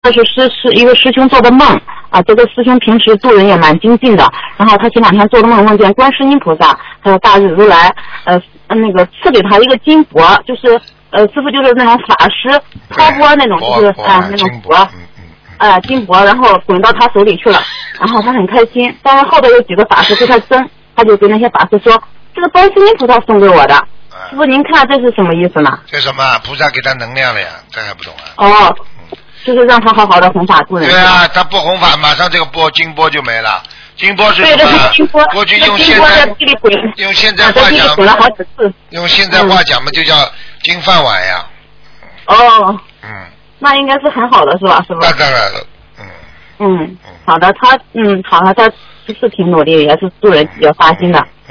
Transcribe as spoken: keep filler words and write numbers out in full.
这是师是一个师兄做的梦啊，这个师兄平时做人也蛮精进的，然后他前两天做的梦梦见观世音菩萨还有大日如来，呃那个赐给他一个金钵，就是呃师傅就是那种法师抛钵那种，就是啊、呃、那种钵，啊、呃、金钵，然后滚到他手里去了，然后他很开心，但是后头有几个法师对他争，他就跟那些法师说，这个观世音菩萨送给我的。师傅，您看这是什么意思呢？ 这什么？菩萨给他能量了呀，这还不懂啊？ 哦。就是让他好好的弘法度人。 对啊，他不弘法，马上这个钵金钵就没了。金钵是什么？ 对，这是金钵。 过去用现在用现在话讲， 滚了好几次。 用现在话讲嘛，就叫金饭碗呀。 哦。 嗯。 那应该是很好的是吧？是吧？ 那当然了。嗯。 嗯，好的，他嗯好的，他是挺努力，也是助人比较发心的。